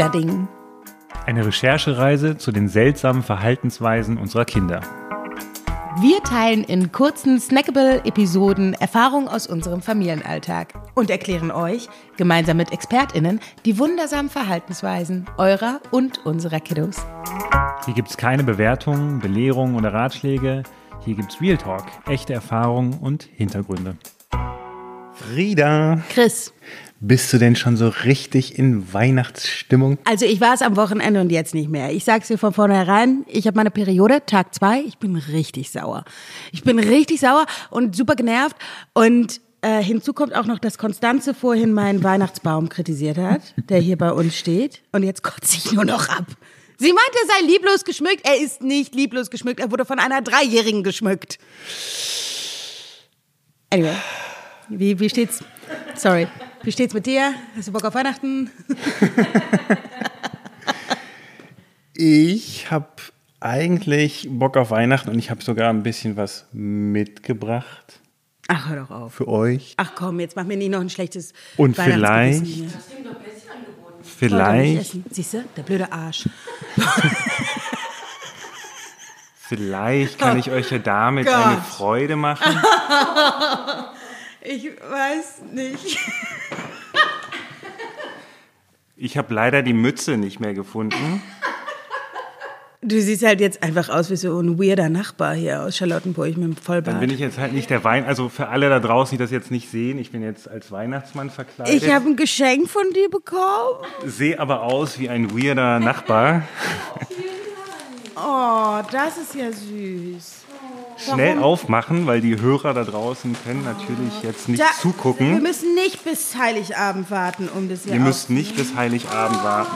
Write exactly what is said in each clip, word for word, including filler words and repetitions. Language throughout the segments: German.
Kinderding. Eine Recherchereise zu den seltsamen Verhaltensweisen unserer Kinder. Wir teilen in kurzen, snackable Episoden Erfahrungen aus unserem Familienalltag und erklären euch, gemeinsam mit ExpertInnen, die wundersamen Verhaltensweisen eurer und unserer Kiddos. Hier gibt's keine Bewertungen, Belehrungen oder Ratschläge. Hier gibt's Real Talk, echte Erfahrungen und Hintergründe. Frieda. Chris. Bist du denn schon so richtig in Weihnachtsstimmung? Also ich war es am Wochenende und jetzt nicht mehr. Ich sag's dir von vornherein, ich habe meine Periode, Tag zwei, ich bin richtig sauer. Ich bin richtig sauer und super genervt und äh, hinzu kommt auch noch, dass Konstanze vorhin meinen Weihnachtsbaum kritisiert hat, der hier bei uns steht und jetzt kotze ich nur noch ab. Sie meinte, er sei lieblos geschmückt, er ist nicht lieblos geschmückt, er wurde von einer Dreijährigen geschmückt. Anyway, wie, wie steht's? Sorry. Wie steht's mit dir? Hast du Bock auf Weihnachten? Ich habe eigentlich Bock auf Weihnachten und ich habe sogar ein bisschen was mitgebracht. Ach, hör doch auf. Für euch. Ach komm, jetzt mach mir nicht noch ein schlechtes Und Weihnachtsgewissen vielleicht, hier. vielleicht, Siehst du, der blöde Arsch. vielleicht kann ich euch ja damit Gott. eine Freude machen. Ich weiß nicht. Ich habe leider die Mütze nicht mehr gefunden. Du siehst halt jetzt einfach aus wie so ein weirder Nachbar hier aus Charlottenburg mit dem Vollbart. Dann bin ich jetzt halt nicht der Wein, also für alle da draußen, die das jetzt nicht sehen, ich bin jetzt als Weihnachtsmann verkleidet. Ich habe ein Geschenk von dir bekommen. Sehe aber aus wie ein weirder Nachbar. Oh, das ist ja süß. Schnell aufmachen, weil die Hörer da draußen können natürlich jetzt nicht Da, zugucken. Wir müssen nicht bis Heiligabend warten, um das hier Ihr müsst aufzunehmen. nicht bis Heiligabend warten.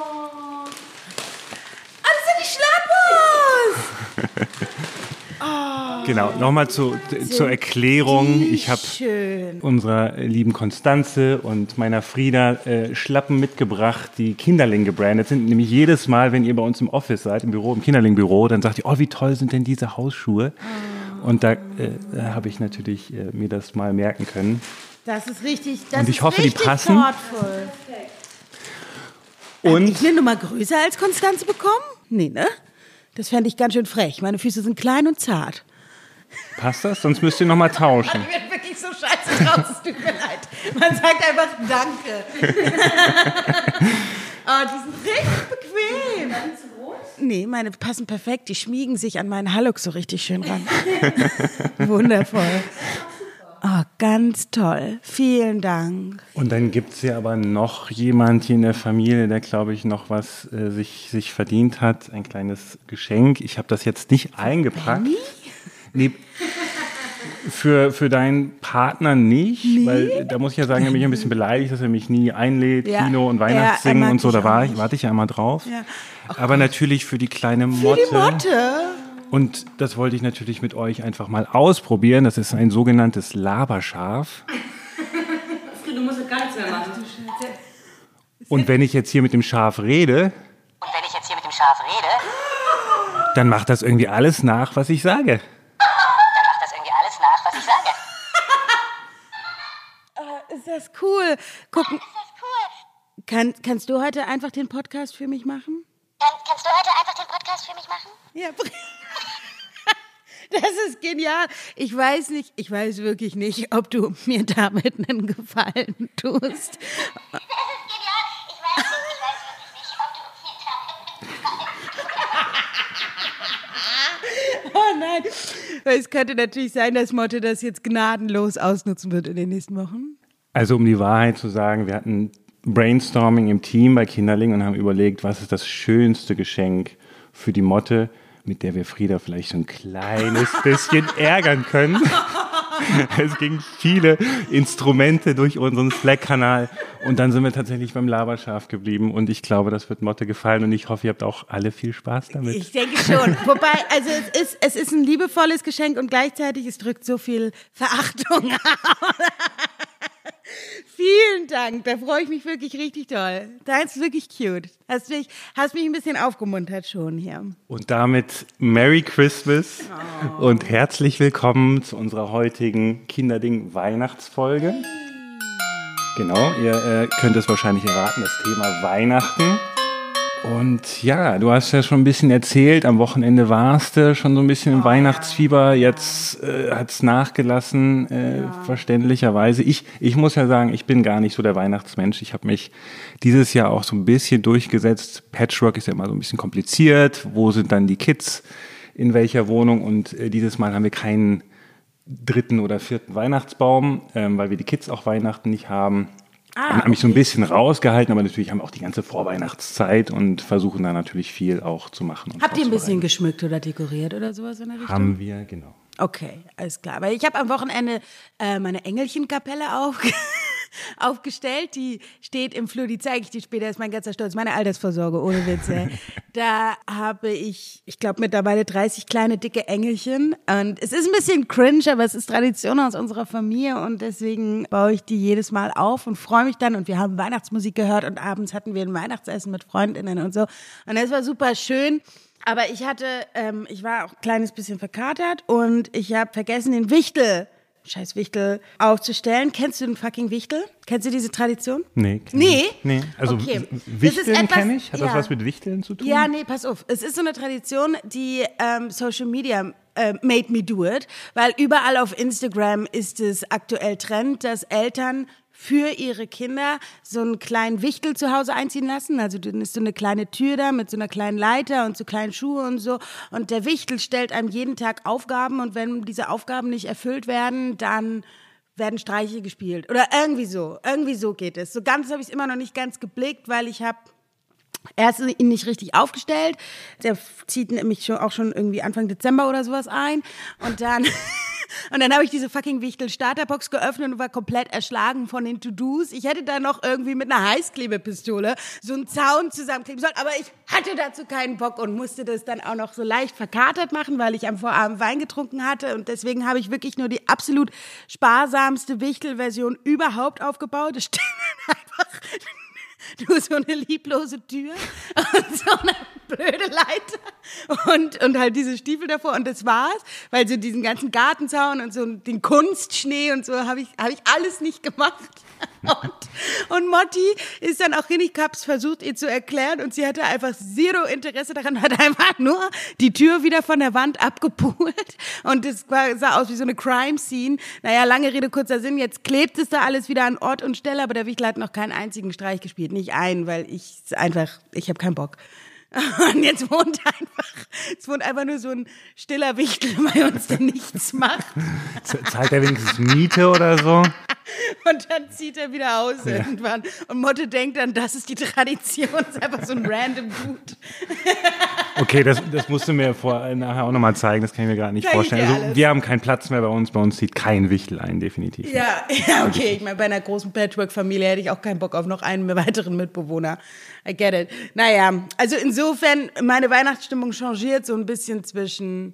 Ah, das sind die Schlappos! Genau, nochmal zu, zur Erklärung. Ich habe Schön. unserer lieben Konstanze und meiner Frieda äh, Schlappen mitgebracht, die Kinderling gebrandet sind. Nämlich jedes Mal, wenn ihr bei uns im Office seid, im Büro, im Kinderling-Büro, dann sagt ihr, oh, wie toll sind denn diese Hausschuhe? Oh. Und da, äh, da habe ich natürlich äh, mir das mal merken können. Das ist richtig, das Und ich ist hoffe, die richtig passen. thoughtful. Und Hab ich eine Nummer größer als Konstanze bekommen? Nee, ne? Das fände ich ganz schön frech. Meine Füße sind klein und zart. passt das? Sonst müsst ihr nochmal tauschen. Ich bin wirklich so scheiße draus, es tut mir leid. Man sagt einfach Danke. Oh, die sind richtig bequem. Nee, meine passen perfekt. Die schmiegen sich an meinen Hallux so richtig schön ran. Wundervoll. Oh, ganz toll. Vielen Dank. Und dann gibt es ja aber noch jemand hier in der Familie, der, glaube ich, noch was äh, sich, sich verdient hat. Ein kleines Geschenk. Ich habe das jetzt nicht eingepackt. Benny? Nee, für, für deinen Partner nicht, Nee? weil da muss ich ja sagen, er mich ein bisschen beleidigt, dass er mich nie einlädt, Ja. Kino und Ja, er Weihnachtssingen mag und so, dich da war auch ich, nicht. warte ich ja immer drauf. Ja. Aber natürlich für die kleine Motte. Für die Motte? Und das wollte ich natürlich mit euch einfach mal ausprobieren. Das ist ein sogenanntes Laberschaf. Du musst gar nichts mehr machen. Und wenn ich jetzt hier mit dem Schaf rede, Und wenn ich jetzt hier mit dem Schaf rede, dann macht das irgendwie alles nach, was ich sage. dann macht das irgendwie alles nach, was ich sage. Oh, ist das cool. Gucken. Ist das cool. Kann, kannst du heute einfach den Podcast für mich machen? Kann, kannst du heute einfach den Podcast für mich machen? Ja. Das ist genial. Ich weiß nicht, ich weiß wirklich nicht, ob du mir damit einen Gefallen tust. Das ist genial. Ich weiß nicht, ich weiß wirklich nicht, ob du mir damit... Oh nein. Weil es könnte natürlich sein, dass Motte das jetzt gnadenlos ausnutzen wird in den nächsten Wochen. Also um die Wahrheit zu sagen, wir hatten Brainstorming im Team bei Kinderling und haben überlegt, was ist das schönste Geschenk für die Motte, mit der wir Frieda vielleicht so ein kleines bisschen ärgern können. Es gingen viele Instrumente durch unseren Slack-Kanal und dann sind wir tatsächlich beim Laberschaf geblieben und ich glaube, das wird Motte gefallen und ich hoffe, ihr habt auch alle viel Spaß damit. Ich denke schon. Wobei, also es ist, es ist ein liebevolles Geschenk und gleichzeitig es drückt so viel Verachtung aus. Vielen Dank, da freue ich mich wirklich richtig toll. Das ist wirklich cute. Hast mich, hast mich ein bisschen aufgemuntert schon hier. Und damit Merry Christmas oh. und herzlich willkommen zu unserer heutigen Kinderding-Weihnachtsfolge. Genau, ihr äh, könnt es wahrscheinlich erraten, das Thema Weihnachten. Und ja, du hast ja schon ein bisschen erzählt, am Wochenende warst du schon so ein bisschen im oh, Weihnachtsfieber, jetzt äh, hat's nachgelassen, äh, ja. verständlicherweise. Ich, ich muss ja sagen, ich bin gar nicht so der Weihnachtsmensch. Ich habe mich dieses Jahr auch so ein bisschen durchgesetzt. Patchwork ist ja immer so ein bisschen kompliziert. Wo sind dann die Kids? In welcher Wohnung? Und äh, dieses Mal haben wir keinen dritten oder vierten Weihnachtsbaum, ähm, weil wir die Kids auch Weihnachten nicht haben. Ah, und haben mich so ein bisschen rausgehalten, aber natürlich haben wir auch die ganze Vorweihnachtszeit und versuchen da natürlich viel auch zu machen. Habt ihr ein bisschen geschmückt oder dekoriert oder sowas in der Richtung? Haben wir, genau. Okay, alles klar. Weil ich habe am Wochenende äh, meine Engelchenkapelle auf, aufgestellt. Die steht im Flur, die zeige ich dir später, das ist mein ganzer Stolz, meine Altersvorsorge, ohne Witze. Da habe ich, ich glaube mittlerweile dreißig kleine, dicke Engelchen. Und es ist ein bisschen cringe, aber es ist Tradition aus unserer Familie und deswegen baue ich die jedes Mal auf und freue mich dann. Und wir haben Weihnachtsmusik gehört und abends hatten wir ein Weihnachtsessen mit Freundinnen und so. Und das war super schön. Aber ich hatte, ähm, ich war auch ein kleines bisschen verkatert und ich habe vergessen, den Wichtel, scheiß Wichtel, aufzustellen. Kennst du den fucking Wichtel? Kennst du diese Tradition? Nee. Nee? Nee. Also okay. Wichteln kenne ich. Hat ja. das was mit Wichteln zu tun? Ja, nee, pass auf. Es ist so eine Tradition, die ähm, Social Media äh, made me do it, weil überall auf Instagram ist es aktuell Trend, dass Eltern für ihre Kinder so einen kleinen Wichtel zu Hause einziehen lassen. Also dann ist so eine kleine Tür da mit so einer kleinen Leiter und so kleinen Schuhe und so. Und der Wichtel stellt einem jeden Tag Aufgaben und wenn diese Aufgaben nicht erfüllt werden, dann werden Streiche gespielt. Oder irgendwie so. Irgendwie so geht es. So ganz habe ich es immer noch nicht ganz geblickt, weil ich habe erst ihn nicht richtig aufgestellt. Der zieht nämlich schon, auch schon irgendwie Anfang Dezember oder sowas ein. Und dann... Und dann habe ich diese fucking Wichtel-Starterbox geöffnet und war komplett erschlagen von den To-Dos. Ich hätte da noch irgendwie mit einer Heißklebepistole so einen Zaun zusammenkleben sollen, aber ich hatte dazu keinen Bock und musste das dann auch noch so leicht verkatert machen, weil ich am Vorabend Wein getrunken hatte. Und deswegen habe ich wirklich nur die absolut sparsamste Wichtel-Version überhaupt aufgebaut. Es steht einfach nur so eine lieblose Tür und so eine blöde Leiter und, und halt diese Stiefel davor und das war's, weil so diesen ganzen Gartenzaun und so den Kunstschnee und so habe ich, hab ich alles nicht gemacht. Und, und Motti ist dann auch hin, ich hab's versucht, ihr zu erklären und sie hatte einfach zero Interesse daran, hat einfach nur die Tür wieder von der Wand abgepult und das sah aus wie so eine Crime-Scene. Naja, lange Rede, kurzer Sinn, jetzt klebt es da alles wieder an Ort und Stelle, aber der Wichtel hat noch keinen einzigen Streich gespielt, nicht einen, weil ich einfach, ich habe keinen Bock. Und jetzt wohnt einfach, es wohnt einfach nur so ein stiller Wichtel bei uns, der nichts macht. Zahlt er wenigstens Miete oder so? Und dann zieht er wieder aus ja. irgendwann. Und Motte denkt dann, das ist die Tradition, das ist einfach so ein random Dude. Okay, das, das musst du mir vor, nachher auch nochmal zeigen, das kann ich mir gar nicht Zeig vorstellen. Also, wir haben keinen Platz mehr bei uns, bei uns zieht kein Wichtel ein, definitiv. Ja, ja okay, ich meine, bei einer großen Patchwork-Familie hätte ich auch keinen Bock auf noch einen weiteren Mitbewohner. I get it. Naja, also insofern, meine Weihnachtsstimmung changiert so ein bisschen zwischen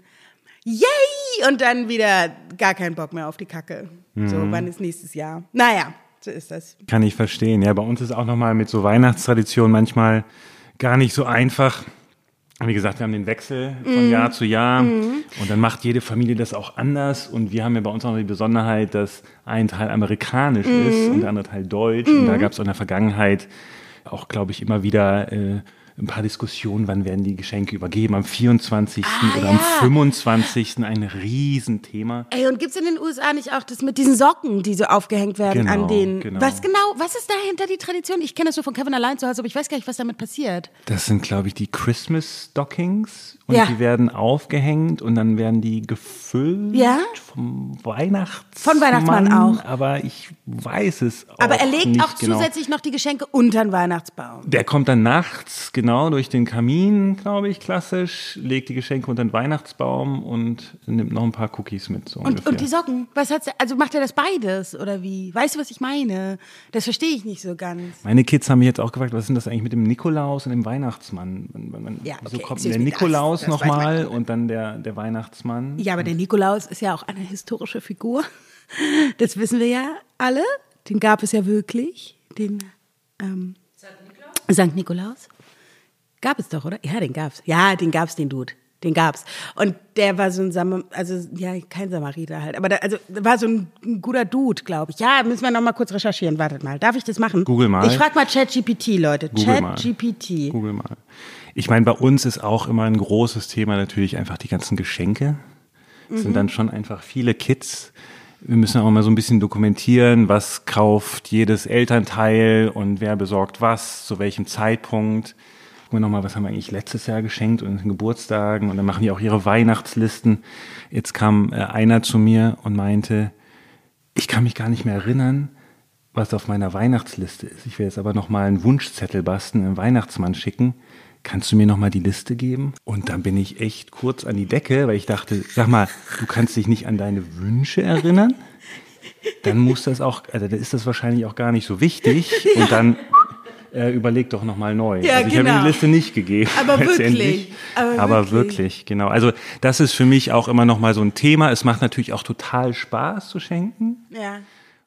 yay und dann wieder gar keinen Bock mehr auf die Kacke. Mhm. So, wann ist nächstes Jahr? Naja, so ist das. Kann ich verstehen. Ja, bei uns ist auch nochmal mit so Weihnachtstraditionen manchmal gar nicht so einfach. Wie gesagt, wir haben den Wechsel von mm. Jahr zu Jahr mm. und dann macht jede Familie das auch anders und wir haben ja bei uns auch noch die Besonderheit, dass ein Teil amerikanisch mm. ist und der andere Teil deutsch mm. und da gab es in der Vergangenheit auch, glaube ich, immer wieder äh, ein paar Diskussionen, wann werden die Geschenke übergeben, am vierundzwanzigsten Ah, oder ja. am fünfundzwanzigsten ein Riesenthema. Ey, und gibt's in den U S A nicht auch das mit diesen Socken, die so aufgehängt werden genau, an den... Genau. Was genau, was ist dahinter die Tradition? Ich kenne das so von Kevin allein zu Hause, aber ich weiß gar nicht, was damit passiert. Das sind, glaube ich, die Christmas Stockings und ja. die werden aufgehängt und dann werden die gefüllt ja? vom Weihnachtsmann. Von Weihnachtsmann auch. Aber ich weiß es auch Aber er legt nicht auch genau. zusätzlich noch die Geschenke unter den Weihnachtsbaum. Der kommt dann nachts, genau, durch den Kamin, glaube ich, klassisch, legt die Geschenke unter den Weihnachtsbaum und nimmt noch ein paar Cookies mit. So und, und die Socken? Was hat's, also macht er das beides oder wie? Weißt du, was ich meine? Das verstehe ich nicht so ganz. Meine Kids haben mich jetzt auch gefragt, was ist denn das eigentlich mit dem Nikolaus und dem Weihnachtsmann? Man, man, ja, okay, so kommt der Nikolaus das, das nochmal und dann der, der Weihnachtsmann. Ja, aber der Nikolaus ist ja auch eine historische Figur. Das wissen wir ja alle. Den gab es ja wirklich. Den ähm, Sankt Nikolaus. Sankt Nikolaus. Gab es doch, oder? Ja, den gab's. Ja, den gab's, den Dude. Den gab's. Und der war so ein Sam also ja, kein Samariter halt, aber da, also war so ein, ein guter Dude, glaube ich. Ja, müssen wir noch mal kurz recherchieren. Wartet mal. Darf ich das machen? Google mal. Ich frage mal ChatGPT, Leute. Google mal. ChatGPT. Google mal. Ich meine, bei uns ist auch immer ein großes Thema natürlich einfach die ganzen Geschenke. Es mhm. sind dann schon einfach viele Kids. Wir müssen auch mal so ein bisschen dokumentieren, was kauft jedes Elternteil und wer besorgt was, zu welchem Zeitpunkt. Gucken wir nochmal, was haben wir eigentlich letztes Jahr geschenkt und den Geburtstagen und dann machen die auch ihre Weihnachtslisten. Jetzt kam äh, einer zu mir und meinte, ich kann mich gar nicht mehr erinnern, was auf meiner Weihnachtsliste ist. Ich will jetzt aber nochmal einen Wunschzettel basteln, einen Weihnachtsmann schicken. Kannst du mir nochmal die Liste geben? Und dann bin ich echt kurz an die Decke, weil ich dachte, sag mal, du kannst dich nicht an deine Wünsche erinnern? Dann muss das auch, also dann ist das wahrscheinlich auch gar nicht so wichtig. Und dann äh, überleg doch nochmal neu. Ja, also ich genau. habe die Liste nicht gegeben. Aber letztendlich. wirklich. Aber, Aber wirklich. wirklich, genau. Also das ist für mich auch immer nochmal so ein Thema. Es macht natürlich auch total Spaß zu schenken. Ja.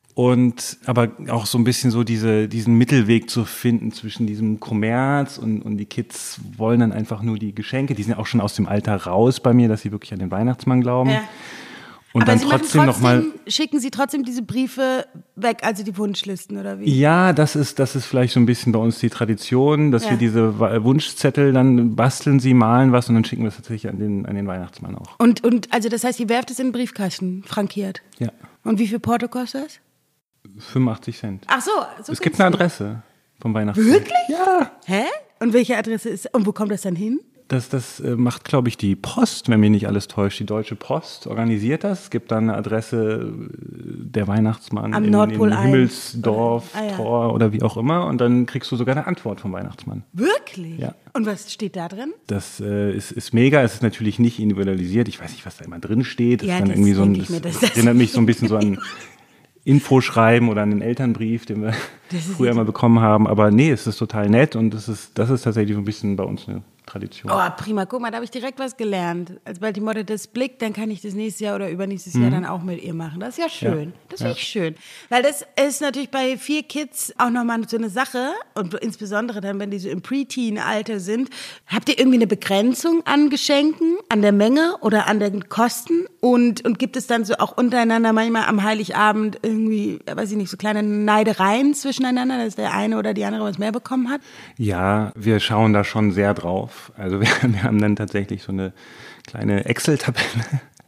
Und aber auch so ein bisschen so diese, diesen Mittelweg zu finden zwischen diesem Kommerz und, und die Kids wollen dann einfach nur die Geschenke. Die sind ja auch schon aus dem Alter raus bei mir, dass sie wirklich an den Weihnachtsmann glauben. Ja. Und aber dann Sie machen trotzdem, noch mal. Schicken Sie trotzdem diese Briefe weg, also die Wunschlisten oder wie? Ja, das ist, das ist vielleicht so ein bisschen bei uns die Tradition, dass Ja. wir diese Wunschzettel dann basteln, sie malen was und dann schicken wir es tatsächlich an den, an den Weihnachtsmann auch. Und, und also das heißt, Sie werft es in den Briefkasten, frankiert. Ja. Und wie viel Porto kostet das? fünfundachtzig Cent. Ach so, so Es gibt eine Adresse vom Weihnachtsmann. Wirklich? Ja. Hä? Und welche Adresse ist, und wo kommt das dann hin? Das, das äh, macht, glaube ich, die Post, wenn mich nicht alles täuscht. Die Deutsche Post organisiert das. Es gibt dann eine Adresse, äh, der Weihnachtsmann Am in, Nordpol in eins. Himmelsdorf, Ah, ja. Tor oder wie auch immer. Und dann kriegst du sogar eine Antwort vom Weihnachtsmann. Wirklich? Ja. Und was steht da drin? Das äh, ist, ist mega. Es ist natürlich nicht individualisiert. Ich weiß nicht, was da immer drin steht. Das Ja, ist dann das irgendwie so ein, denk ich mir, das, dass das- erinnert mich so ein bisschen so an Infoschreiben oder an den Elternbrief, den wir früher mal bekommen haben. Aber nee, es ist total nett und das ist, das ist tatsächlich so ein bisschen bei uns eine Tradition. Oh, prima. Guck mal, da habe ich direkt was gelernt. Als bald die Motte das blickt, dann kann ich das nächstes Jahr oder übernächstes Jahr dann auch mit ihr machen. Das ist ja schön. Ja. Das finde ich schön. Weil das ist natürlich bei vier Kids auch nochmal so eine Sache. Und insbesondere dann, wenn die so im Preteen-Alter sind. Habt ihr irgendwie eine Begrenzung an Geschenken, an der Menge oder an den Kosten? Und, und gibt es dann so auch untereinander manchmal am Heiligabend irgendwie, weiß ich nicht, so kleine Neidereien zwischeneinander, dass der eine oder die andere was mehr bekommen hat? Ja, wir schauen da schon sehr drauf. Also wir, wir haben dann tatsächlich so eine kleine Excel-Tabelle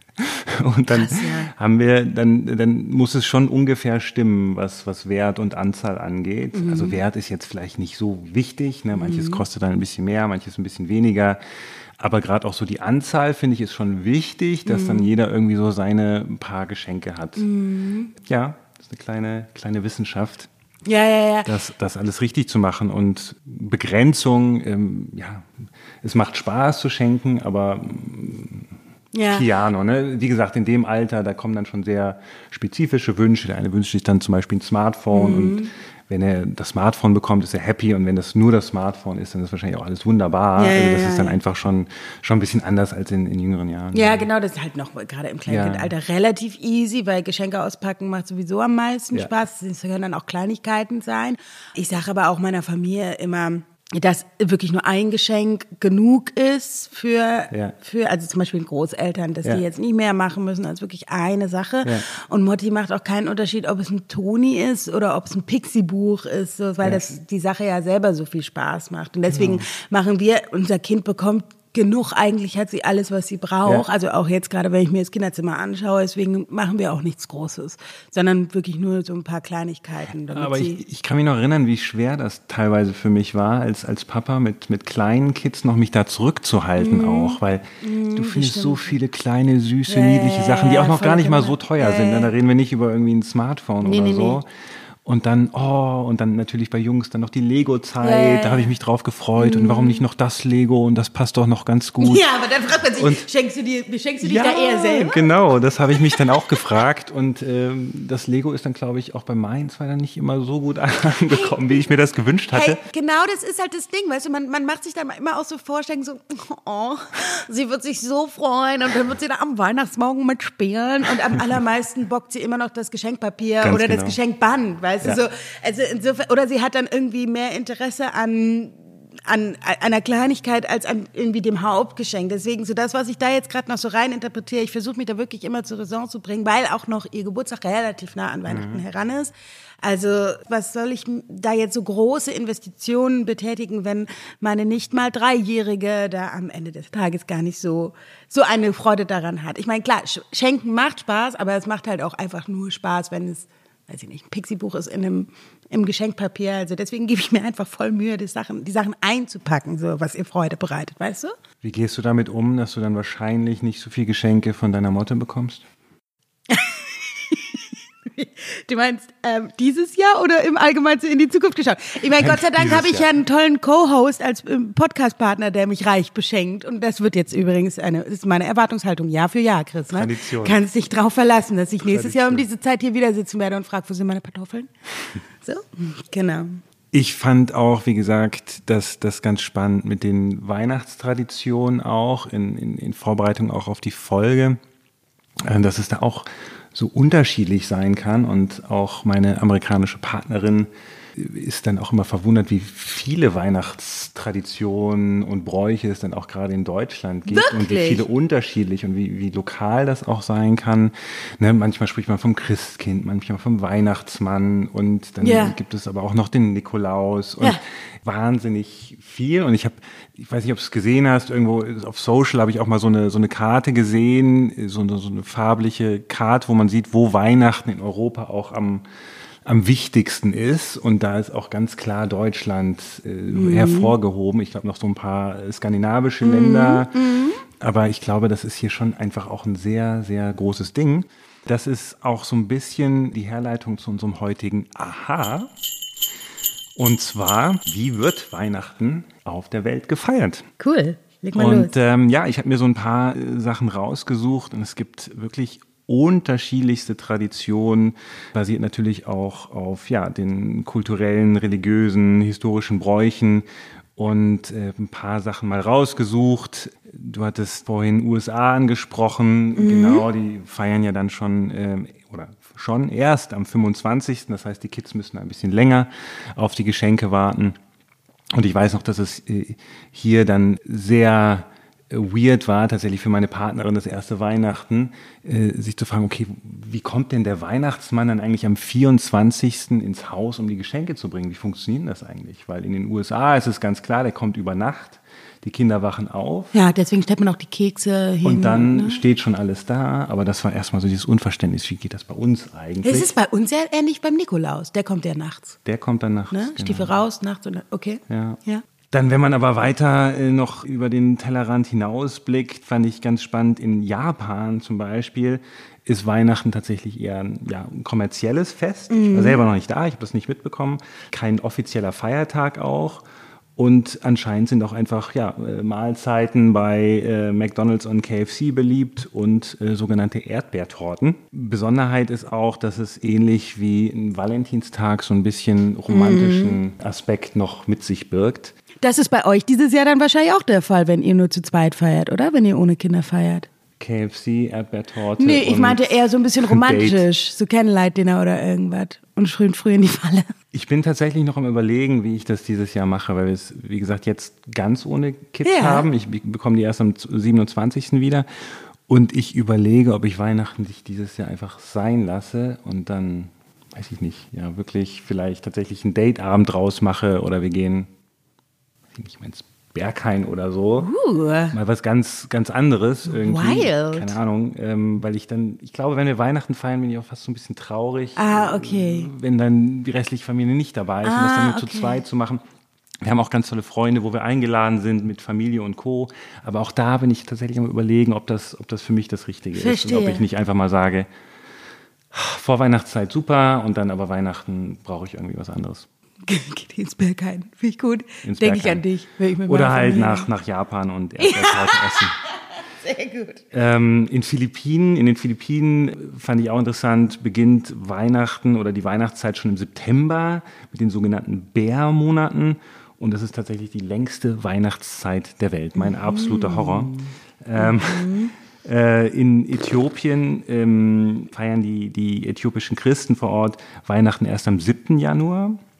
und dann Krass, ja. haben wir, dann, dann muss es schon ungefähr stimmen, was, was Wert und Anzahl angeht. Mhm. Also Wert ist jetzt vielleicht nicht so wichtig, ne? Manches mhm. kostet dann ein bisschen mehr, manches ein bisschen weniger. Aber gerade auch so die Anzahl, finde ich, ist schon wichtig, dass mhm. dann jeder irgendwie so seine paar Geschenke hat. Mhm. Ja, das ist eine kleine, kleine Wissenschaft. Ja, ja, ja. Das, das alles richtig zu machen und Begrenzung, ähm, ja, es macht Spaß zu schenken, aber ja. Piano, ne? Wie gesagt, in dem Alter, da kommen dann schon sehr spezifische Wünsche. Der eine wünscht sich dann zum Beispiel ein Smartphone mhm. und wenn er das Smartphone bekommt, ist er happy und wenn das nur das Smartphone ist, dann ist wahrscheinlich auch alles wunderbar. Ja, also das ja, ist dann ja. einfach schon, schon ein bisschen anders als in, in jüngeren Jahren. Ja, genau, das ist halt noch gerade im Kleinkindalter Ja. relativ easy, weil Geschenke auspacken macht sowieso am meisten Ja. Spaß. Es können dann auch Kleinigkeiten sein. Ich sage aber auch meiner Familie immer, dass wirklich nur ein Geschenk genug ist für, Ja. für also zum Beispiel den Großeltern, dass Ja. die jetzt nicht mehr machen müssen als wirklich eine Sache. Ja. Und Motti macht auch keinen Unterschied, ob es ein Toni ist oder ob es ein Pixie-Buch ist, so, weil Ja. das die Sache ja selber so viel Spaß macht. Und deswegen machen wir, unser Kind bekommt genug, eigentlich hat sie alles, was sie braucht. Ja. Also auch jetzt gerade, wenn ich mir das Kinderzimmer anschaue, deswegen machen wir auch nichts Großes, sondern wirklich nur so ein paar Kleinigkeiten. Damit Aber sie ich, ich kann mich noch erinnern, wie schwer das teilweise für mich war, als, als Papa mit, mit kleinen Kids noch mich da zurückzuhalten Mhm. auch, weil du findest so viele kleine, süße, Ja, niedliche ja, Sachen, die ja, auch noch voll gar nicht mal genau. so teuer Ja, sind. ja. Da reden wir nicht über irgendwie ein Smartphone Nee, oder nee, so. nee. Und dann, oh, und dann natürlich bei Jungs dann noch die Lego-Zeit, Ja, ja, ja. da habe ich mich drauf gefreut. Und warum nicht noch das Lego? Und das passt doch noch ganz gut. ja, aber dann fragt man sich, Und- schenkst du dir, schenkst du dich da eher selber? Genau, das habe ich mich dann auch gefragt und ähm, das Lego ist dann, glaube ich, auch bei meinen zwei dann nicht immer so gut angekommen, wie ich mir das gewünscht hatte. Hey, genau das ist halt das Ding, weißt du, man, man macht sich dann immer auch so Vorstellungen, so, oh, sie wird sich so freuen und dann wird sie da am Weihnachtsmorgen mitspielen und am allermeisten bockt sie immer noch das Geschenkpapier Ganz oder das genau. Geschenkband, weißt Ja. du, so, also insofern, oder sie hat dann irgendwie mehr Interesse an an einer Kleinigkeit als an irgendwie dem Hauptgeschenk. Deswegen so das, was ich da jetzt gerade noch so rein interpretiere, ich versuche mich da wirklich immer zur Raison zu bringen, weil auch noch ihr Geburtstag relativ nah an Weihnachten mhm. heran ist. Also was soll ich da jetzt so große Investitionen betätigen, wenn meine nicht mal Dreijährige da am Ende des Tages gar nicht so so eine Freude daran hat. Ich meine, klar, Schenken macht Spaß, aber es macht halt auch einfach nur Spaß, wenn es, weiß ich nicht, ein Pixie-Buch ist in einem im Geschenkpapier. Also deswegen gebe ich mir einfach voll Mühe, die Sachen, die Sachen einzupacken, so was ihr Freude bereitet, weißt du? Wie gehst du damit um, dass du dann wahrscheinlich nicht so viel Geschenke von deiner Motte bekommst? Du meinst ähm, dieses Jahr oder im Allgemeinen so in die Zukunft geschaut? Ich meine, Gott sei Dank habe ich ja einen tollen Co-Host als ähm, Podcast-Partner, der mich reich beschenkt. Und das wird jetzt übrigens eine, das ist meine Erwartungshaltung Jahr für Jahr, Chris. Ne? Tradition. Kannst dich drauf verlassen, dass ich nächstes Tradition. Jahr um diese Zeit hier wieder sitzen werde und frage, wo sind meine Kartoffeln? So, genau. Ich fand auch, wie gesagt, das, das ganz spannend mit den Weihnachtstraditionen auch, in, in, in Vorbereitung auch auf die Folge, dass es da auch so unterschiedlich sein kann. Und auch meine amerikanische Partnerin ist dann auch immer verwundert, wie viele Weihnachtstraditionen und Bräuche es dann auch gerade in Deutschland gibt. Wirklich? Und wie viele unterschiedlich und wie, wie lokal das auch sein kann. Ne, manchmal spricht man vom Christkind, manchmal vom Weihnachtsmann und dann Ja. gibt es aber auch noch den Nikolaus und Ja. wahnsinnig viel. Und ich habe, ich weiß nicht, ob du es gesehen hast, irgendwo auf Social habe ich auch mal so eine so eine Karte gesehen, so eine, so eine farbliche Karte, wo man sieht, wo Weihnachten in Europa auch am am wichtigsten ist. Und da ist auch ganz klar Deutschland äh, mhm. hervorgehoben. Ich glaube noch so ein paar äh, skandinavische mhm. Länder. Mhm. Aber ich glaube, das ist hier schon einfach auch ein sehr, sehr großes Ding. Das ist auch so ein bisschen die Herleitung zu unserem heutigen Aha. Und zwar, wie wird Weihnachten auf der Welt gefeiert? Cool, leg mal Und los. ähm, ja, ich habe mir so ein paar äh, Sachen rausgesucht und es gibt wirklich unterschiedlichste Traditionen, basiert natürlich auch auf ja, den kulturellen, religiösen, historischen Bräuchen und äh, ein paar Sachen mal rausgesucht. Du hattest vorhin U S A angesprochen, mhm. genau, die feiern ja dann schon ähm, oder schon erst am fünfundzwanzigsten Das heißt, die Kids müssen ein bisschen länger auf die Geschenke warten. Und ich weiß noch, dass es äh, hier dann sehr weird war, tatsächlich für meine Partnerin das erste Weihnachten, äh, sich zu fragen, okay, wie kommt denn der Weihnachtsmann dann eigentlich am vierundzwanzigsten ins Haus, um die Geschenke zu bringen? Wie funktioniert das eigentlich? Weil in den U S A ist es ganz klar, der kommt über Nacht, die Kinder wachen auf. Ja, deswegen stellt man auch die Kekse hin. Und dann ne? steht schon alles da, aber das war erstmal so dieses Unverständnis, wie geht das bei uns eigentlich? Es ist bei uns ja ähnlich beim Nikolaus, der kommt ja nachts. Der kommt dann nachts. Ne? Genau. Stiefel raus, nachts und okay. Ja. ja. Dann, wenn man aber weiter äh, noch über den Tellerrand hinausblickt, fand ich ganz spannend, in Japan zum Beispiel ist Weihnachten tatsächlich eher ein, ja, ein kommerzielles Fest. Mhm. Ich war selber noch nicht da, ich habe das nicht mitbekommen. Kein offizieller Feiertag auch. Und anscheinend sind auch einfach ja, Mahlzeiten bei äh, McDonald's und K F C beliebt und äh, sogenannte Erdbeertorten. Besonderheit ist auch, dass es ähnlich wie ein Valentinstag so ein bisschen romantischen mhm. Aspekt noch mit sich birgt. Das ist bei euch dieses Jahr dann wahrscheinlich auch der Fall, wenn ihr nur zu zweit feiert, oder? Wenn ihr ohne Kinder feiert. K F C, Erdbeertorte. Nee, ich meinte eher so ein bisschen romantisch, Date. so Candlelight-Dinner oder irgendwas. Und früh, früh in die Falle. Ich bin tatsächlich noch am Überlegen, wie ich das dieses Jahr mache, weil wir es, wie gesagt, jetzt ganz ohne Kids Ja. haben. Ich bekomme die erst am siebenundzwanzigsten wieder. Und ich überlege, ob ich Weihnachten sich dieses Jahr einfach sein lasse und dann, weiß ich nicht, ja, wirklich vielleicht tatsächlich einen Dateabend draus mache oder wir gehen, weiß ich nicht, ins Berghain oder so. Uh. Mal was ganz, ganz anderes irgendwie. Wild. Keine Ahnung, ähm, weil ich dann, ich glaube, wenn wir Weihnachten feiern, bin ich auch fast so ein bisschen traurig. Ah, okay. Wenn dann die restliche Familie nicht dabei ist Ah, und das dann nur okay. zu zweit zu machen. Wir haben auch ganz tolle Freunde, wo wir eingeladen sind mit Familie und Co. Aber auch da bin ich tatsächlich am Überlegen, ob das, ob das für mich das Richtige Verstehe. ist. Und ob ich nicht einfach mal sage, vor Weihnachtszeit super und dann aber Weihnachten brauche ich irgendwie was anderes. Geht ins Berghain. Finde ich gut. Ins Denke ich Berghain. an dich. Wenn ich mit Oder meiner halt Familie- nach, nach Japan und Erdbeertorte essen. Sehr gut. Ähm, in Philippinen, in den Philippinen fand ich auch interessant, beginnt Weihnachten oder die Weihnachtszeit schon im September mit den sogenannten Bärmonaten. Und das ist tatsächlich die längste Weihnachtszeit der Welt. Mein absoluter Horror. Ähm, äh, in Äthiopien ähm, feiern die, die äthiopischen Christen vor Ort Weihnachten erst am siebten Januar.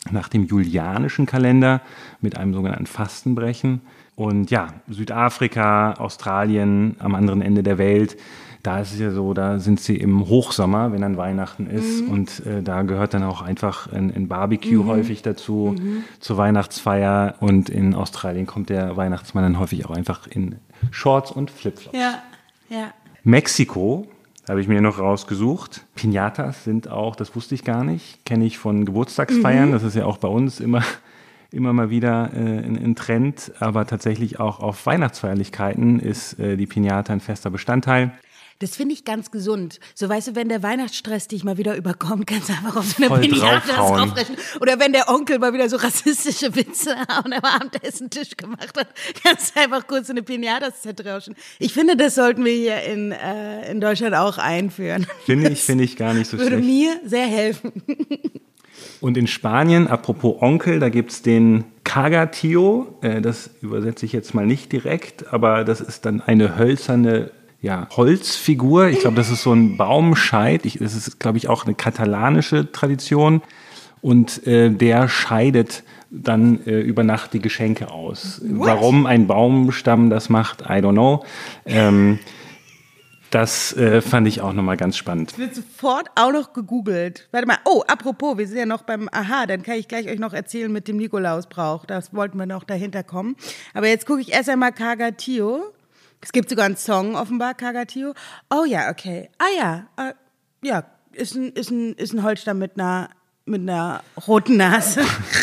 nach dem julianischen Kalender mit einem sogenannten Fastenbrechen. Und ja, Südafrika, Australien, am anderen Ende der Welt, da ist es ja so, da sind sie im Hochsommer, wenn dann Weihnachten ist. Mhm. Und äh, da gehört dann auch einfach ein, ein Barbecue mhm. häufig dazu, mhm. zur Weihnachtsfeier. Und in Australien kommt der Weihnachtsmann dann häufig auch einfach in Shorts und Flipflops. Ja, ja. Mexiko habe ich mir noch rausgesucht. Piñatas sind auch, das wusste ich gar nicht, kenne ich von Geburtstagsfeiern. Mhm. Das ist ja auch bei uns immer, immer mal wieder äh, ein, ein Trend. Aber tatsächlich auch auf Weihnachtsfeierlichkeiten ist äh, die Piñata ein fester Bestandteil. Das finde ich ganz gesund. So, weißt du, wenn der Weihnachtsstress dich mal wieder überkommt, kannst du einfach auf so eine Voll Piñata draufhauen. aufrechnen. Oder wenn der Onkel mal wieder so rassistische Witze am Abendessentisch gemacht hat, kannst du einfach kurz so eine Piñata zertrauschen. Ich finde, das sollten wir hier in, äh, in Deutschland auch einführen. Finde ich, finde ich gar nicht so würde schlecht. Würde mir sehr helfen. Und in Spanien, apropos Onkel, da gibt's den Caga-Tío. Äh, das übersetze ich jetzt mal nicht direkt, aber das ist dann eine hölzerne Ja, Holzfigur. Ich glaube, das ist so ein Baumscheit. Ich, das ist, glaube ich, auch eine katalanische Tradition. Und äh, der scheidet dann äh, über Nacht die Geschenke aus. What? Warum ein Baumstamm das macht, I don't know. Ähm, das äh, fand ich auch nochmal ganz spannend. Das wird sofort auch noch gegoogelt. Warte mal. Oh, apropos, wir sind ja noch beim Aha. Dann kann ich gleich euch noch erzählen mit dem Nikolausbrauch. Das wollten wir noch dahinter kommen. Aber jetzt gucke ich erst einmal Caga-Tío. Es gibt sogar einen Song, offenbar, Caga-Tío. Oh ja, okay. Ah ja, äh, ja, ist ein, ist ein, ist ein Holzstamm mit einer, mit einer roten Nase.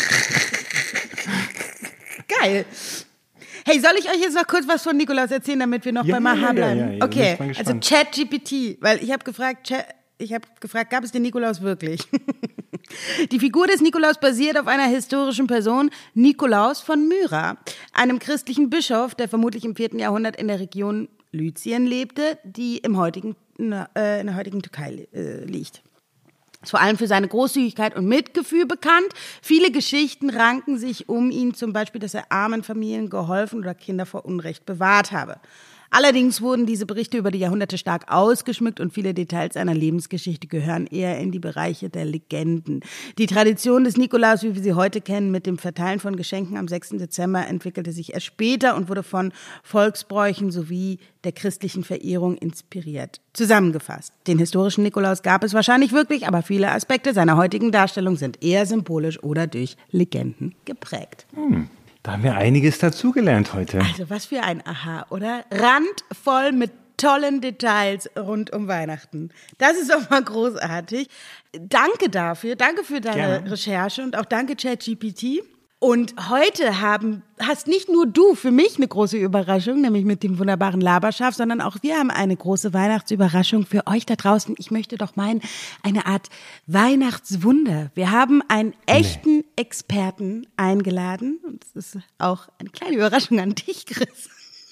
Geil. Hey, soll ich euch jetzt noch kurz was von Nikolaus erzählen, damit wir noch ja, beim Aha ja, bleiben? Ja, ja, ja, okay, also ChatGPT, weil ich habe gefragt, Chat, ich habe gefragt, gab es den Nikolaus wirklich? Die Figur des Nikolaus basiert auf einer historischen Person, Nikolaus von Myra, einem christlichen Bischof, der vermutlich im vierten Jahrhundert in der Region Lycien lebte, die im heutigen, äh, in der heutigen Türkei äh, liegt. Ist vor allem für seine Großzügigkeit und Mitgefühl bekannt. Viele Geschichten ranken sich um ihn, zum Beispiel, dass er armen Familien geholfen oder Kinder vor Unrecht bewahrt habe. Allerdings wurden diese Berichte über die Jahrhunderte stark ausgeschmückt und viele Details seiner Lebensgeschichte gehören eher in die Bereiche der Legenden. Die Tradition des Nikolaus, wie wir sie heute kennen, mit dem Verteilen von Geschenken am sechsten Dezember, entwickelte sich erst später und wurde von Volksbräuchen sowie der christlichen Verehrung inspiriert. Zusammengefasst: Den historischen Nikolaus gab es wahrscheinlich wirklich, aber viele Aspekte seiner heutigen Darstellung sind eher symbolisch oder durch Legenden geprägt. Hm. Da haben wir einiges dazugelernt heute. Also was für ein Aha, oder? Randvoll mit tollen Details rund um Weihnachten. Das ist doch mal großartig. Danke dafür, danke für deine Gerne. Recherche und auch danke ChatGPT. Und heute haben, hast nicht nur du für mich eine große Überraschung, nämlich mit dem wunderbaren Laberschaf, sondern auch wir haben eine große Weihnachtsüberraschung für euch da draußen. Ich möchte doch meinen, eine Art Weihnachtswunder. Wir haben einen echten nee. Experten eingeladen. Und das ist auch eine kleine Überraschung an dich, Chris.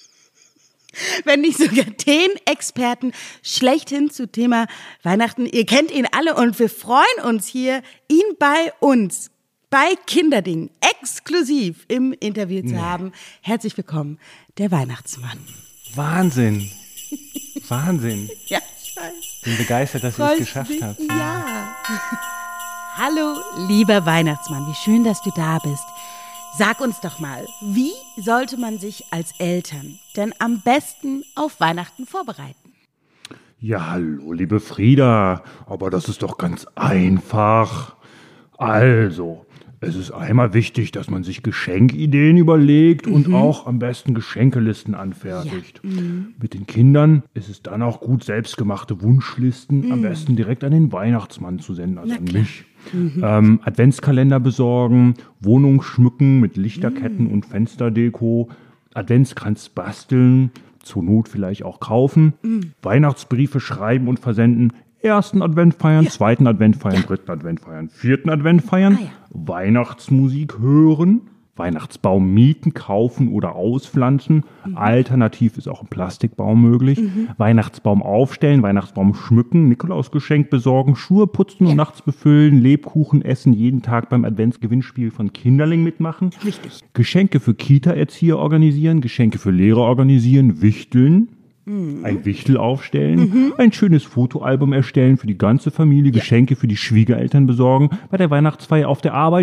Wenn nicht sogar den Experten schlechthin zu Thema Weihnachten. Ihr kennt ihn alle und wir freuen uns hier, ihn bei uns bei Kinderding exklusiv im Interview zu nee. haben. Herzlich willkommen, der Weihnachtsmann. Wahnsinn. Wahnsinn. Ja, ich weiß. Bin begeistert, dass ihr es geschafft habt. Ja. Hallo, lieber Weihnachtsmann, wie schön, dass du da bist. Sag uns doch mal, wie sollte man sich als Eltern denn am besten auf Weihnachten vorbereiten? Ja, hallo, liebe Frieda, aber das ist doch ganz einfach. Also, es ist einmal wichtig, dass man sich Geschenkideen überlegt mhm. und auch am besten Geschenkelisten anfertigt. Ja. Mhm. Mit den Kindern ist es dann auch gut, selbstgemachte Wunschlisten mhm. am besten direkt an den Weihnachtsmann zu senden, also an mich. Mhm. Ähm, Adventskalender besorgen, Wohnung schmücken mit Lichterketten mhm. und Fensterdeko, Adventskranz basteln, zur Not vielleicht auch kaufen, mhm. Weihnachtsbriefe schreiben und versenden, ersten Advent feiern, ja. zweiten Advent feiern, ja. dritten Advent feiern, vierten Advent feiern, ah, ja. Weihnachtsmusik hören, Weihnachtsbaum mieten, kaufen oder auspflanzen. Mhm. Alternativ ist auch ein Plastikbaum möglich. Mhm. Weihnachtsbaum aufstellen, Weihnachtsbaum schmücken, Nikolausgeschenk besorgen, Schuhe putzen ja. und nachts befüllen, Lebkuchen essen, jeden Tag beim Adventsgewinnspiel von Kinderling mitmachen. Richtig. Geschenke für Kita-Erzieher organisieren, Geschenke für Lehrer organisieren, wichteln. Mhm. Ein Wichtel aufstellen, mhm. ein schönes Fotoalbum erstellen für die ganze Familie, ja. Geschenke für die Schwiegereltern besorgen, bei der Weihnachtsfeier auf der Arbeit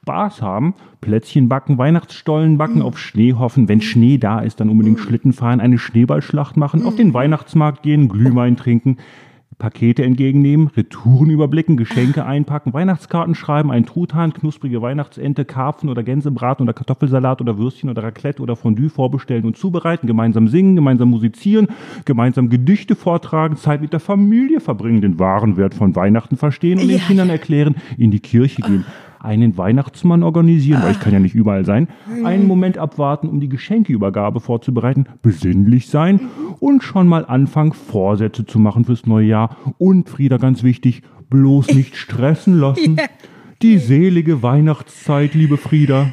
Spaß haben. Plätzchen backen, Weihnachtsstollen backen, auf Schnee hoffen. Wenn Schnee da ist, dann unbedingt Schlitten fahren, eine Schneeballschlacht machen, auf den Weihnachtsmarkt gehen, Glühwein trinken, Pakete entgegennehmen, Retouren überblicken, Geschenke einpacken, Weihnachtskarten schreiben, einen Truthahn, knusprige Weihnachtsente, Karpfen oder Gänsebraten oder Kartoffelsalat oder Würstchen oder Raclette oder Fondue vorbestellen und zubereiten, gemeinsam singen, gemeinsam musizieren, gemeinsam Gedichte vortragen, Zeit mit der Familie verbringen, den wahren Wert von Weihnachten verstehen und den Ja, Kindern erklären, in die Kirche gehen. Einen Weihnachtsmann organisieren, weil ich kann ja nicht überall sein, einen Moment abwarten, um die Geschenkeübergabe vorzubereiten, besinnlich sein und schon mal anfangen, Vorsätze zu machen fürs neue Jahr und, Frieda, ganz wichtig, bloß nicht stressen lassen. Ja. Die selige Weihnachtszeit, liebe Frieda.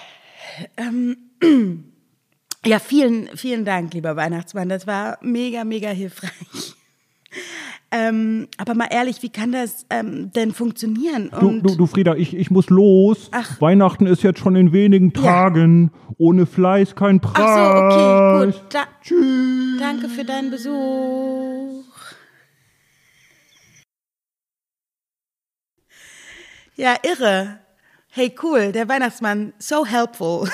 Ja, vielen, vielen Dank, lieber Weihnachtsmann. Das war mega, mega hilfreich. Ähm, aber mal ehrlich, wie kann das ähm, denn funktionieren? Du, Und du, du Frieda, ich, ich muss los. Ach. Weihnachten ist jetzt schon in wenigen Tagen. Ohne Fleiß kein Preis. Ach so, okay, gut. Da, Tschüss. Danke für deinen Besuch. Ja, irre. Hey, cool, der Weihnachtsmann, so helpful.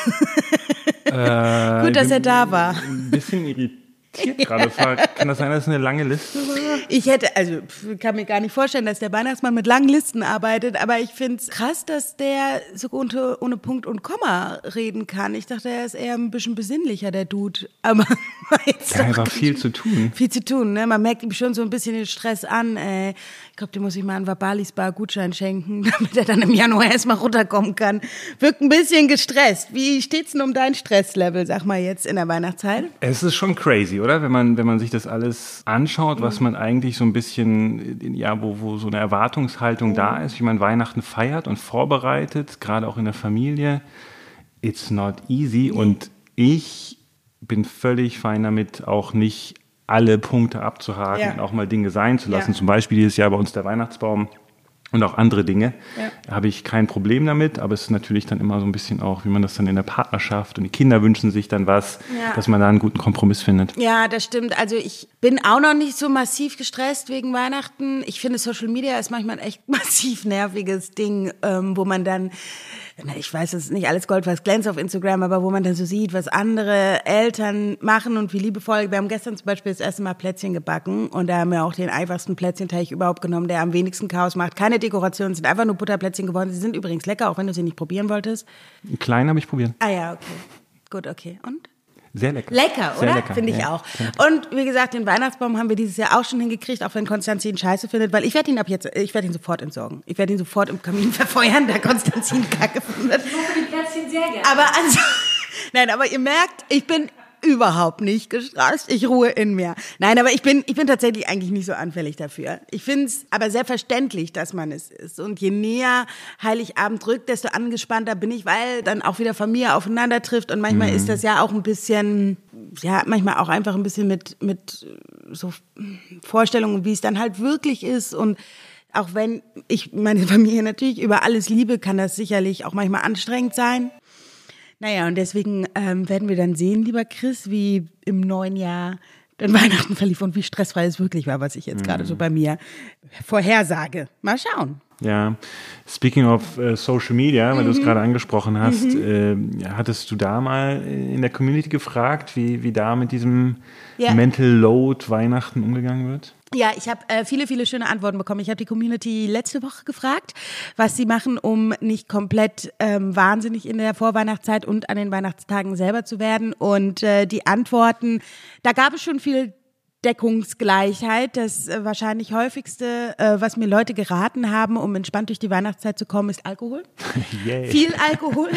Äh, Gut, dass er da war. Ein bisschen irritiert gerade. Kann das sein, dass es eine lange Liste war? Ich hätte, also pf, kann mir gar nicht vorstellen, dass der Weihnachtsmann mit langen Listen arbeitet, aber ich finde es krass, dass der so ohne, ohne Punkt und Komma reden kann. Ich dachte, er ist eher ein bisschen besinnlicher, der Dude. Aber jetzt Ja, doch einfach viel zu tun. viel zu tun, ne? Man merkt ihm schon so ein bisschen den Stress an, ey. Ich glaube, dem muss ich mal einen Vabalis Bar Gutschein schenken, damit er dann im Januar erstmal runterkommen kann. Wirkt ein bisschen gestresst. Wie steht's denn um dein Stresslevel, sag mal jetzt, in der Weihnachtszeit? Es ist schon crazy, oder? Wenn man, wenn man sich das alles anschaut, was man eigentlich so ein bisschen, ja, wo, wo so eine Erwartungshaltung da ist, wie man Weihnachten feiert und vorbereitet, gerade auch in der Familie. It's not easy. Und ich bin völlig fein damit, auch nicht alle Punkte abzuhaken Ja. und auch mal Dinge sein zu lassen. Ja. Zum Beispiel dieses Jahr bei uns der Weihnachtsbaum und auch andere Dinge. Ja. Da habe ich kein Problem damit, aber es ist natürlich dann immer so ein bisschen auch, wie man das dann in der Partnerschaft und die Kinder wünschen sich dann was, Ja. dass man da einen guten Kompromiss findet. Ja, das stimmt. Also ich bin auch noch nicht so massiv gestresst wegen Weihnachten. Ich finde, Social Media ist manchmal ein echt massiv nerviges Ding, ähm, wo man dann, na, ich weiß, es ist nicht alles Gold, was glänzt auf Instagram, aber wo man dann so sieht, was andere Eltern machen und wie liebevoll. Wir haben gestern zum Beispiel das erste Mal Plätzchen gebacken und da haben wir auch den einfachsten Plätzchenteig überhaupt genommen, der am wenigsten Chaos macht. Keine Dekoration, sind einfach nur Butterplätzchen geworden. Sie sind übrigens lecker, auch wenn du sie nicht probieren wolltest. Einen kleinen habe ich probiert. Ah ja, okay. Gut, okay. Und? Sehr lecker. Lecker, Sehr oder? lecker. Finde ich ja. auch. Und wie gesagt, den Weihnachtsbaum haben wir dieses Jahr auch schon hingekriegt, auch wenn Konstantin scheiße findet, weil ich werde ihn ab jetzt, ich werde ihn sofort entsorgen. Ich werde ihn sofort im Kamin verfeuern, da Konstantin Kacke findet. Ich mochte die Plätzchen sehr gerne. Aber also, nein, aber ihr merkt, ich bin überhaupt nicht gestresst. Ich ruhe in mir. Nein, aber ich bin, ich bin tatsächlich eigentlich nicht so anfällig dafür. Ich finde es aber sehr verständlich, dass man es ist. Und je näher Heiligabend rückt, desto angespannter bin ich, weil dann auch wieder Familie aufeinander trifft. Und manchmal mhm. ist das ja auch ein bisschen, ja, manchmal auch einfach ein bisschen mit, mit so Vorstellungen, wie es dann halt wirklich ist. Und auch wenn ich meine Familie natürlich über alles liebe, kann das sicherlich auch manchmal anstrengend sein. Naja, und deswegen ähm, werden wir dann sehen, lieber Chris, wie im neuen Jahr dann Weihnachten verlief und wie stressfrei es wirklich war, was ich jetzt mhm. gerade so bei mir vorhersage. Mal schauen. Ja, speaking of uh, Social Media, weil mhm. du es gerade angesprochen hast, Mhm. äh, hattest du da mal in der Community gefragt, wie, wie da mit diesem Ja. Mental Load Weihnachten umgegangen wird? Ja, ich habe äh, viele, viele schöne Antworten bekommen. Ich habe die Community letzte Woche gefragt, was sie machen, um nicht komplett ähm, wahnsinnig in der Vorweihnachtszeit und an den Weihnachtstagen selber zu werden. Und äh, die Antworten, da gab es schon viel Deckungsgleichheit. Das äh, wahrscheinlich häufigste, äh, was mir Leute geraten haben, um entspannt durch die Weihnachtszeit zu kommen, ist Alkohol. Yay. Viel Alkohol.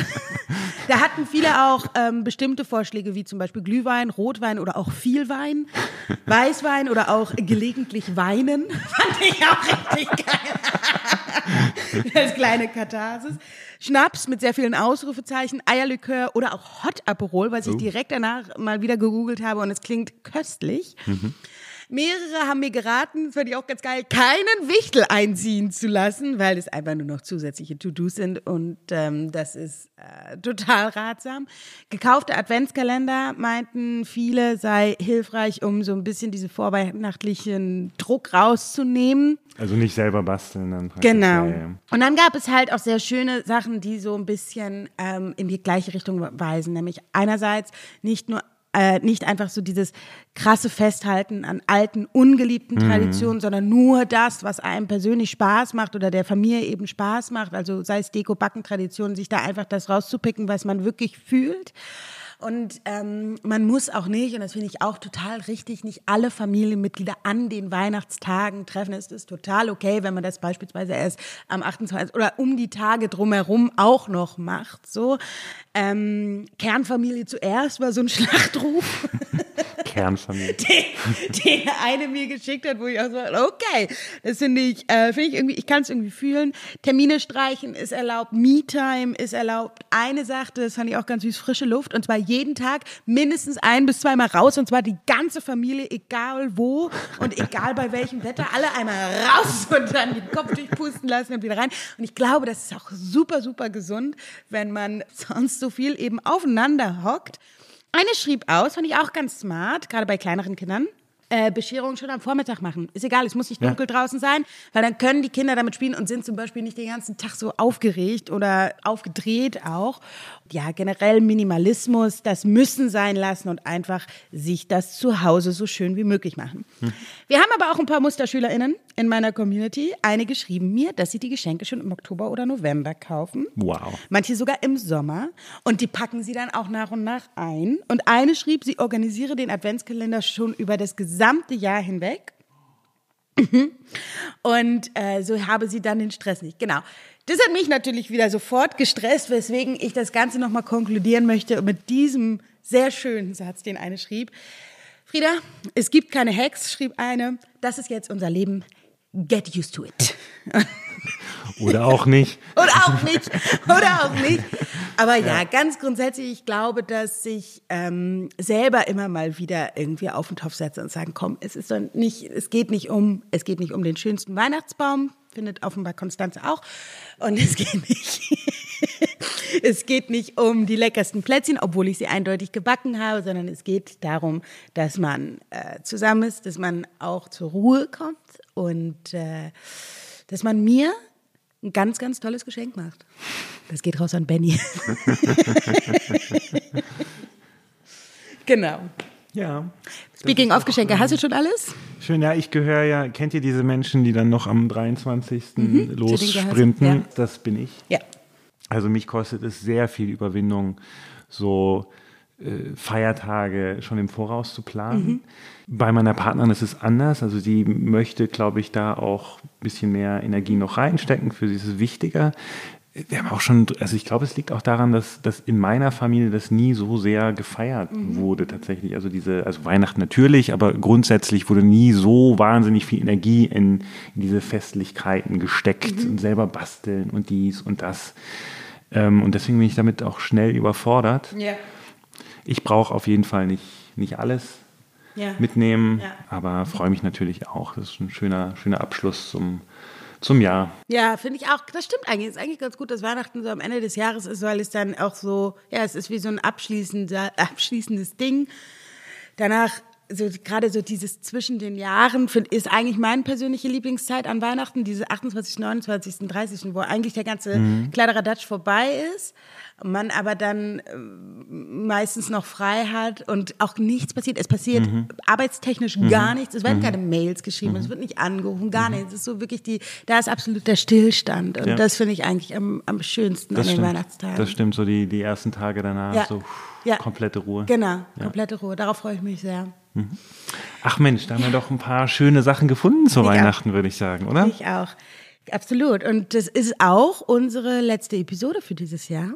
Da hatten viele auch ähm, bestimmte Vorschläge, wie zum Beispiel Glühwein, Rotwein oder auch viel Wein, Weißwein oder auch gelegentlich Weinen. Fand ich auch richtig geil. Das kleine Katharsis. Schnaps mit sehr vielen Ausrufezeichen, Eierlikör oder auch Hot Aperol, was ich Oh. direkt danach mal wieder gegoogelt habe und es klingt köstlich. Mhm. Mehrere haben mir geraten, das fand ich auch ganz geil, keinen Wichtel einziehen zu lassen, weil es einfach nur noch zusätzliche To-Dos sind und ähm, das ist äh, total ratsam. Gekaufte Adventskalender, meinten viele, sei hilfreich, um so ein bisschen diese vorweihnachtlichen Druck rauszunehmen. Also nicht selber basteln dann. praktisch. Genau. Ja, ja. Und dann gab es halt auch sehr schöne Sachen, die so ein bisschen ähm, in die gleiche Richtung weisen, nämlich einerseits nicht nur Äh, nicht einfach so dieses krasse Festhalten an alten, ungeliebten Traditionen, sondern nur das, was einem persönlich Spaß macht oder der Familie eben Spaß macht. Also sei es Deko-Backen-Traditionen, sich da einfach das rauszupicken, was man wirklich fühlt. Und ähm, man muss auch nicht, und das finde ich auch total richtig, nicht alle Familienmitglieder an den Weihnachtstagen treffen. Es ist total okay, wenn man das beispielsweise erst am achtundzwanzigsten oder um die Tage drumherum auch noch macht. So ähm, Kernfamilie zuerst war so ein Schlachtruf. Kernfamilie. Den, den eine mir geschickt hat, wo ich auch so, okay, das finde ich, äh, finde ich irgendwie, ich kann es irgendwie fühlen. Termine streichen ist erlaubt, Me-Time ist erlaubt. Eine sagte, das fand ich auch ganz süß, frische Luft, und zwar jeden Tag mindestens ein bis zweimal raus, und zwar die ganze Familie, egal wo und egal bei welchem Wetter, alle einmal raus und dann den Kopf durchpusten lassen und wieder rein. Und ich glaube, das ist auch super, super gesund, wenn man sonst so viel eben aufeinander hockt. Eine schrieb aus, fand ich auch ganz smart, gerade bei kleineren Kindern, äh, Bescherung schon am Vormittag machen. Ist egal, es muss nicht dunkel ja. draußen sein, weil dann können die Kinder damit spielen und sind zum Beispiel nicht den ganzen Tag so aufgeregt oder aufgedreht auch. Ja, generell Minimalismus, das müssen sein lassen und einfach sich das zu Hause so schön wie möglich machen. Hm. Wir haben aber auch ein paar MusterschülerInnen in meiner Community. Einige schrieben mir, dass sie die Geschenke schon im Oktober oder November kaufen. Wow. Manche sogar im Sommer. Und die packen sie dann auch nach und nach ein. Und eine schrieb, sie organisiere den Adventskalender schon über das gesamte Jahr hinweg. Und äh, so habe sie dann den Stress nicht. Genau. Das hat mich natürlich wieder sofort gestresst, weswegen ich das Ganze nochmal konkludieren möchte mit diesem sehr schönen Satz, den eine schrieb. Frieda, es gibt keine Hacks, schrieb eine. Das ist jetzt unser Leben. Get used to it. Oder auch nicht. Oder auch nicht. Oder auch nicht. Aber ja, ja, ganz grundsätzlich, ich glaube, dass ich ähm, selber immer mal wieder irgendwie auf den Topf setze und sagen, komm, es ist doch nicht, es geht nicht um, es geht nicht um den schönsten Weihnachtsbaum, findet offenbar Konstanze auch. Und es geht nicht, es geht nicht um die leckersten Plätzchen, obwohl ich sie eindeutig gebacken habe, sondern es geht darum, dass man äh, zusammen ist, dass man auch zur Ruhe kommt und äh, dass man mir ein ganz, ganz tolles Geschenk macht. Das geht raus an Benny. Genau. Ja. Speaking of Geschenke, hast du schon alles? Schön, ja, ich gehöre ja, kennt ihr diese Menschen, die dann noch am dreiundzwanzigsten Mhm, lossprinten? ja. Das bin ich. Ja. Also mich kostet es sehr viel Überwindung, so äh, Feiertage schon im Voraus zu planen. Mhm. Bei meiner Partnerin ist es anders. Also sie möchte, glaube ich, da auch ein bisschen mehr Energie noch reinstecken. Für sie ist es wichtiger. Wir haben auch schon, also ich glaube, es liegt auch daran, dass, dass in meiner Familie das nie so sehr gefeiert mhm. wurde tatsächlich. Also diese, also Weihnachten natürlich, aber grundsätzlich wurde nie so wahnsinnig viel Energie in, in diese Festlichkeiten gesteckt mhm. und selber basteln und dies und das. Ähm, und deswegen bin ich damit auch schnell überfordert. Ja. Ich brauche auf jeden Fall nicht, nicht alles ja. mitnehmen, ja. aber freue mich natürlich auch. Das ist ein schöner, schöner Abschluss zum, zum Jahr. Ja, finde ich auch. Das stimmt eigentlich. Es ist eigentlich ganz gut, dass Weihnachten so am Ende des Jahres ist, weil es dann auch so, ja, es ist wie so ein abschließender, abschließendes Ding. Danach, so gerade so dieses zwischen den Jahren, find, ist eigentlich meine persönliche Lieblingszeit an Weihnachten, diese achtundzwanzigsten, neunundzwanzigsten, dreißigsten, wo eigentlich der ganze mhm. Kladderadatsch vorbei ist. Man aber dann äh, meistens noch frei hat und auch nichts passiert. Es passiert mhm. arbeitstechnisch mhm. gar nichts. Es werden mhm. keine Mails geschrieben, mhm. es wird nicht angerufen, gar mhm. nichts. Es ist so wirklich die, da ist absolut der Stillstand. Und ja. das finde ich eigentlich am, am schönsten das an den stimmt. Weihnachtstagen. Das stimmt, so die, die ersten Tage danach, ja. so pff, ja. komplette Ruhe. Genau, ja. komplette Ruhe. Darauf freue ich mich sehr. Mhm. Ach Mensch, da haben wir doch ein paar schöne Sachen gefunden zu ich Weihnachten, auch. würde ich sagen, oder? Ich auch. Absolut. Und das ist auch unsere letzte Episode für dieses Jahr.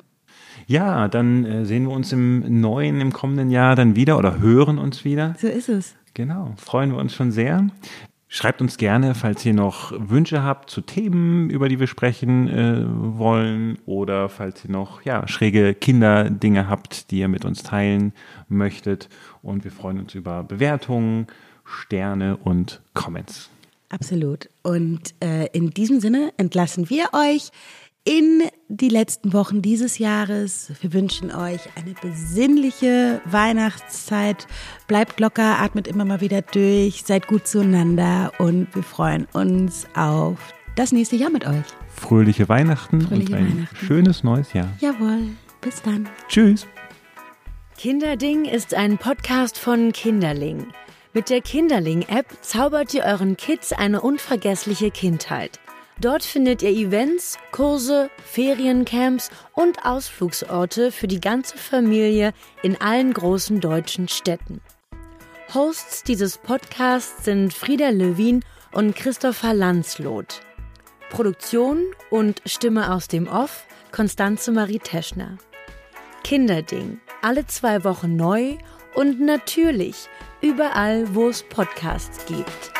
Ja, dann äh, sehen wir uns im neuen, im kommenden Jahr dann wieder oder hören uns wieder. So ist es. Genau, freuen wir uns schon sehr. Schreibt uns gerne, falls ihr noch Wünsche habt zu Themen, über die wir sprechen äh, wollen, oder falls ihr noch ja, schräge Kinderdinge habt, die ihr mit uns teilen möchtet. Und wir freuen uns über Bewertungen, Sterne und Comments. Absolut. Und äh, in diesem Sinne entlassen wir euch in die letzten Wochen dieses Jahres. Wir wünschen euch eine besinnliche Weihnachtszeit. Bleibt locker, atmet immer mal wieder durch, seid gut zueinander und wir freuen uns auf das nächste Jahr mit euch. Fröhliche Weihnachten Fröhliche und ein Weihnachten. schönes neues Jahr. Jawohl, bis dann. Tschüss. Kinderding ist ein Podcast von Kinderling. Mit der Kinderling-App zaubert ihr euren Kids eine unvergessliche Kindheit. Dort findet ihr Events, Kurse, Feriencamps und Ausflugsorte für die ganze Familie in allen großen deutschen Städten. Hosts dieses Podcasts sind Frieda Levin und Christopher Landsloth. Produktion und Stimme aus dem Off Konstanze Marie Teschner. Kinderding, alle zwei Wochen neu und natürlich überall, wo es Podcasts gibt.